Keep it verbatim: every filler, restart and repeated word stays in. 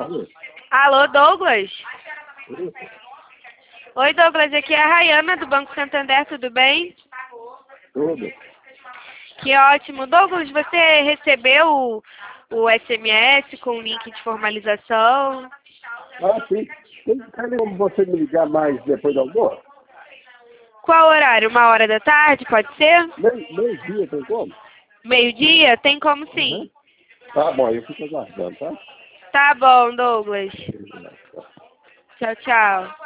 Alô? Alô, Douglas? Oi? Oi, Douglas, aqui é a Rayana do Banco Santander, tudo bem? Tudo? Que ótimo. Douglas, você recebeu o, o S M S com o link de formalização? Ah, sim. Tem tem como você me ligar mais depois do almoço? Qual horário? Uma hora da tarde, pode ser? Meio, meio dia, tem como? Meio-dia? Tem como Uhum. sim. Tá bom, eu fico aguardando, tá? Tá bom, Douglas. Obrigado. Tchau, tchau.